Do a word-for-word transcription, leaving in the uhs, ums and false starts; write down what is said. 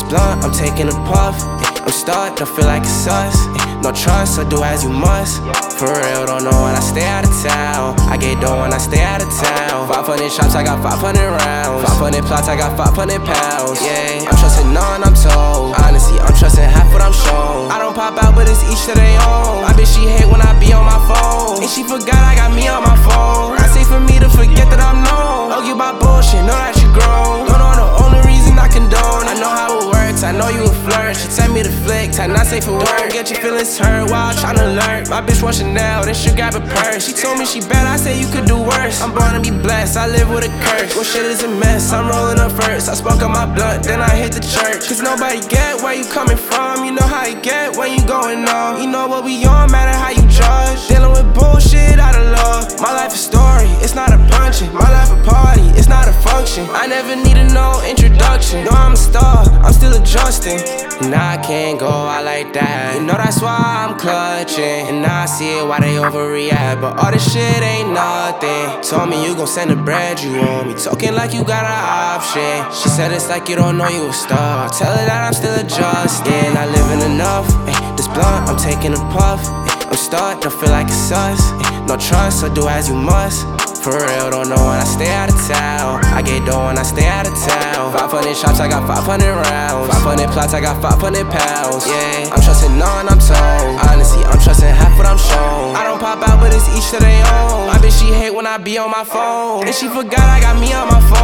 blunt, I'm taking a puff. I'm stuck, don't feel like it's sus. No trust, so do as you must. For real, don't know when I stay out of town. I get dough when I stay out of town. five hundred shots, I got five hundred rounds. five hundred plots, I got five hundred pounds. Yeah, I'm trusting none, I'm told. Honestly, I'm trusting half what I'm shown. I don't pop out, but it's each to their own. My bitch, she hate when I be on my phone. And she forgot I got me on my phone. I say for me to forget that I'm known. Argue about bullshit, know that you grown. Don't know the only reason I condone. I know how it works, I know you a flirt. She tell me to flick, time not safe for work. Get your feelings hurt while tryna learn. My bitch want Chanel, then she grab a purse. She told me she bad, I said you could do worse. I'm born to be blessed, I live with a curse. Well, shit is a mess, I'm rolling up first. I smoke on my blunt, then I hit the church. Cause nobody get where you coming from. You know how you get when you going on. You know what we on, matter how you judge. Dealing with bullshit out of love. My life a story, it's not a punching. My life a party, it's not a function. I never needed no introduction. No, I'm a star, I'm still adjusting. And I can't go out like that. You know that's why I'm clutching. And I see it why they overreact, but all this shit ain't nothing. Told me you gon' send the bread, you want me talking like you got an option. She said it's like you don't know you a star. Tell her that I'm still adjusting. Not living enough, ay, this blunt, I'm taking a puff. Ay, I'm stuck, don't feel like it's sus. Ay, no trust, so do as you must. For real, don't know when I stay out of town. I get dough when I stay out of town. five hundred shots, I got five hundred rounds. five hundred plots, I got five hundred pounds. Yeah, I'm trusting none, I'm told. Honestly, I'm trusting half what I'm shown. I don't pop out, but it's each to their own. My bitch, she hate when I be on my phone. And she forgot I got me on my phone.